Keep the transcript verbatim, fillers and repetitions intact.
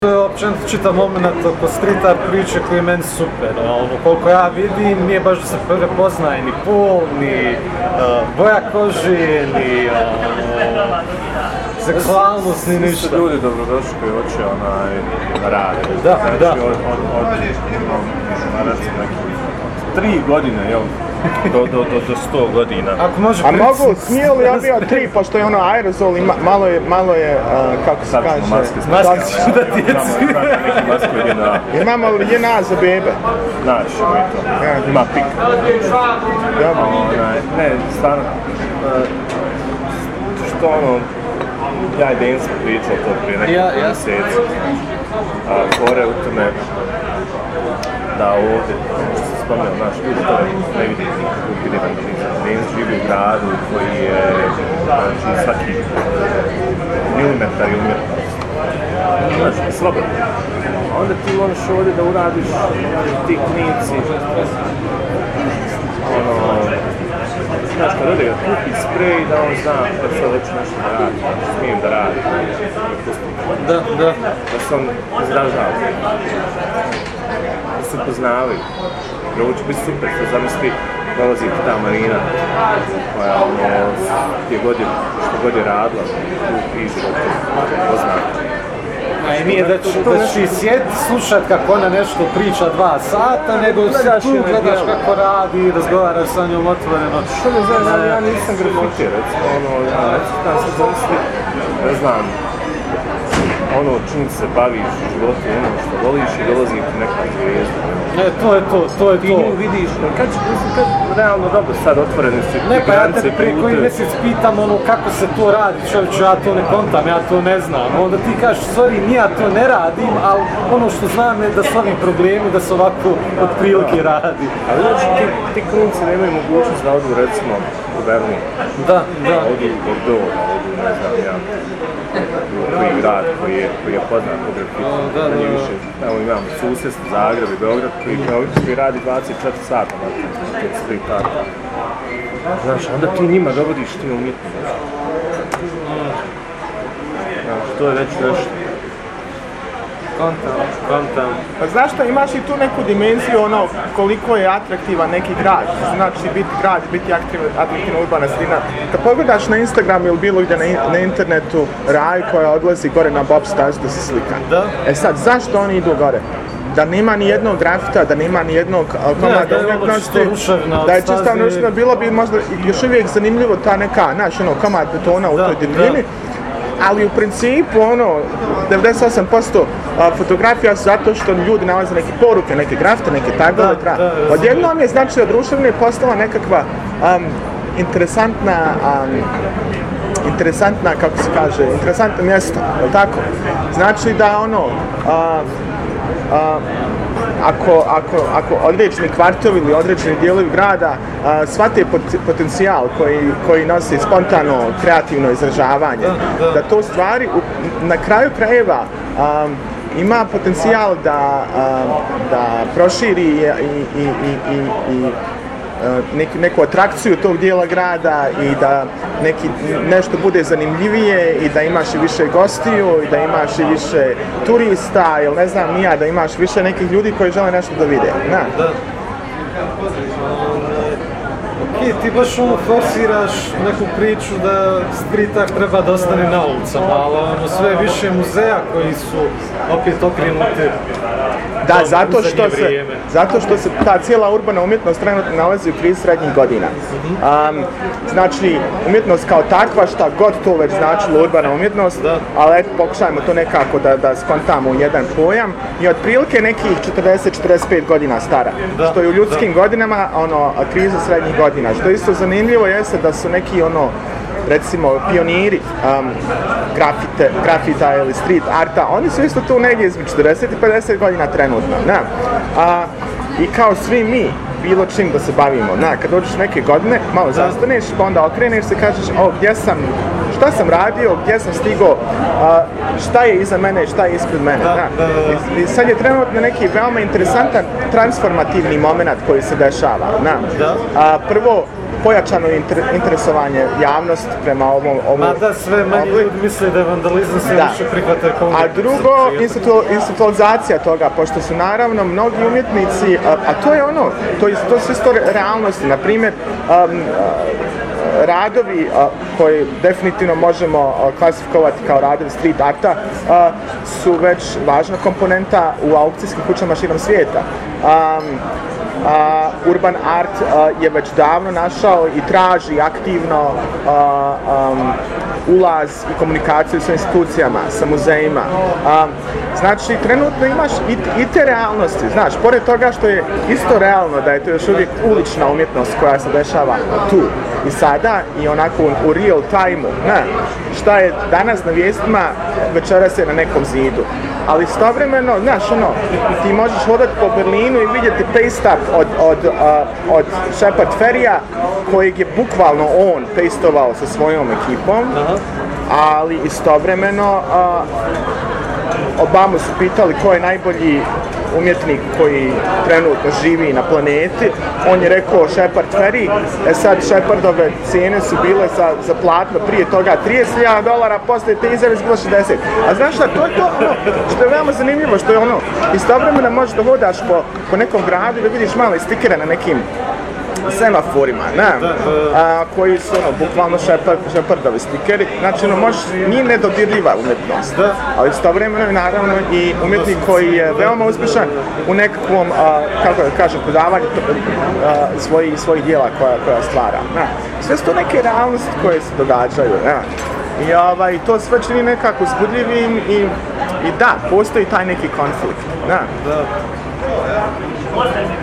To je općenito čitav moment oko street art priče koji je meni super. Ono, koliko ja vidim, nije baš da se prepoznaje ni pol, ni uh, boja kože, ni uh, seksualnost, ni ništa. Su ljudi dobrodošli koji hoće onaj rade. Da, znači, da. Od, od, od, od recimo neki tri godine, jel? Do, do, do, do sto godina. Ako može A mogu, smije li ja bio tri, pošto je ono aerozol i ma, malo je, malo je, uh, kako se kaže... Maske smo maske ću da djeci. Neki maske je na... Imamo li je na za bebe? Naći ćemo i to. Ja. Ima pik. Dobro. Onaj, ne, stvarno... Uh, što ono... Ja i Dejan smo pričali to prije nekog ja, ja. mjeseci. A fore u tome da ovdje, što se spomnio, naš ljudi to ne vidi nikakvu vandalizam. Dejan živi u gradu koji je, znači, svaki milimetar i umjetnost. Znači, slobodno. A onda ti možeš ovdje da uradiš ti klinici, ono, znaš, kad ode ga kupi sprej da on zna da se već nešto da radi, da smijem da radi. Da, da. Da se on izražava. Da se poznavaju. Jer ovo će biti super, što zamisli dolazi ta Marina koja ono, je godin, što god je radila, tu piše da te poznava. A i nije da ću da sjeti slušat kako ona nešto priča dva sata, nego si tu gledaš kako radi, razgovaraš sa njom otvoreno. Što ne znam, ali ja nisam grafiti, recimo, ono, ja tam se zamisli, ne znam, ono čim se baviš u životu, ono što voliš i dolazi ti neka zvijezda. Ne, to je to, to je to. Ti nju vidiš, kad će, kad realno dobro sad otvorene su ne, pa ja granice te prije koji mjesec pitam ono kako se to radi, čovječe, ja to ne kontam, ja to ne znam. Onda ti kažeš, sorry, ja to ne radim, ali ono što znam je da su ovim problemi, da se ovako otprilike radi. Ali znači, ti, ti klinici nemaju mogućnost da odu, recimo, u Berlin. Da, da. Odu u Bordeaux, odu, ne znam, ja, u koji grad koji je, koji je poznat po grafitu. Da, da, da. Više, evo imamo susjedstvo, Zagreb i Beograd koji, koji radi dvadeset četiri sata na tom street artu. Znaš, onda ti njima dovodiš ti umjetnost. Znaš, to je već nešto. Kontam, kontam. Pa znaš što, imaš i tu neku dimenziju, ono, koliko je atraktivan neki grad. Znači, biti grad, biti atraktivna urbana sredina. Kad pogledaš na Instagram ili bilo gdje na, na internetu Raju koja odlazi gore na Bob stazu da se slika. Da. E sad, zašto oni idu gore? Da nema ni jednog grafita, da nema ni jednog komada umjetnosti, da je čisto ruševno, bilo bi možda još uvijek zanimljivo ta neka, znaš, ono, komad betona u toj divljini. Ali u principu, ono, devedeset osam posto fotografija su zato što ljudi nalaze neke poruke, neke grafite, neke tagove. Odjednom je znači da društveno je postala nekakva um, interesantna, um, interesantna, kako se kaže, interesantno mjesto, je li tako? Znači da ono, uh, uh, Ako, ako, ako određeni kvartovi ili određeni dijelovi grada a, shvate potencijal koji, koji nosi spontano, kreativno izražavanje, da, da. da to stvari u, na kraju krajeva a, ima potencijal da, a, da proširi i, i, i, i, i Neki, neku atrakciju tog dijela grada i da neki, nešto bude zanimljivije i da imaš i više gostiju i da imaš i više turista ili ne znam nija, da imaš više nekih ljudi koji žele nešto da vide. Na. Da. I ti baš ono forsiraš neku priču da street art treba da ostane na ulicama, ali ono sve više muzeja koji su opet okrenuti. Da, zato što, se, zato što se ta cijela urbana umjetnost trenutno nalazi u krizi srednjih godina. Um, znači, umjetnost kao takva, šta god to već značilo urbana umjetnost, da. Ali eto, pokušajmo to nekako da, da skontamo u jedan pojam, je otprilike nekih četrdeset do četrdeset pet godina stara, da, što je u ljudskim da. godinama ono, kriza srednjih godina. Što isto zanimljivo jeste da su neki ono, recimo pioniri um, grafite, grafita ili street arta, oni su isto tu negdje između četrdeset i pedeset godina trenutno. Na. A, I kao svi mi, bilo čim da se bavimo, na, kad dođeš neke godine, malo zastaneš, pa onda okreneš se i kažeš, o, gdje sam, šta sam radio, gdje sam stigao, a, šta je iza mene, šta je ispred mene. Da, da, da. I, I sad je trenutno neki veoma interesantan transformativni moment koji se dešava. Na. Da. A, prvo, pojačano inter, interesovanje javnost prema ovom... ovom Ma da, sve manje ljudi misle da je vandalizam, sve da. više prihvata kao A drugo, institucionalizacija toga, pošto su naravno mnogi umjetnici, a, a to je ono, to, je, to su isto realnosti, na primjer, um, radovi a, koji definitivno možemo a, klasifikovati kao radovi street arta a, su već važna komponenta u aukcijskim kućama širom svijeta. Um, Uh, Urban Art uh, je već davno našao i traži aktivno uh, um, ulaz i komunikaciju sa institucijama, sa muzejima. Um, znači, trenutno imaš i, i te realnosti, znaš, pored toga što je isto realno da je to još uvijek ulična umjetnost koja se dešava tu i sada i onako u, u real time-u, ne, šta je danas na vijestima, večeras je na nekom zidu. Ali istovremeno, znaš, ono, ti možeš hodati po Berlinu i vidjeti paste-up od, od, uh, od Shepard Fairya, kojeg je bukvalno on pastovao sa svojom ekipom, ali istovremeno uh, Obamu su pitali ko je najbolji umjetnik koji trenutno živi na planeti. On je rekao Shepard Fairey, e sad Shepardove cijene su bile za, za platno prije toga trideset hiljada dolara, poslije te izjave bilo šezdeset. A znaš šta, to je to ono što je veoma zanimljivo, što je ono, istovremeno možeš da hodaš po, po nekom gradu i da vidiš male stikere na nekim semaforima, ne, a, koji su ono, bukvalno šepard, šepardovi stikeri, znači ono, možeš, nije nedodirljiva umjetnost, ali istovremeno je naravno i umjetnik koji je veoma uspješan u nekakvom, a, kako da kažem, prodavanju svojih svojih dijela koja, koja stvara, ne. Sve su to neke realnosti koje se događaju, ne. I ovaj, to sve čini nekako uzbudljivim i, i da, postoji taj neki konflikt, ne.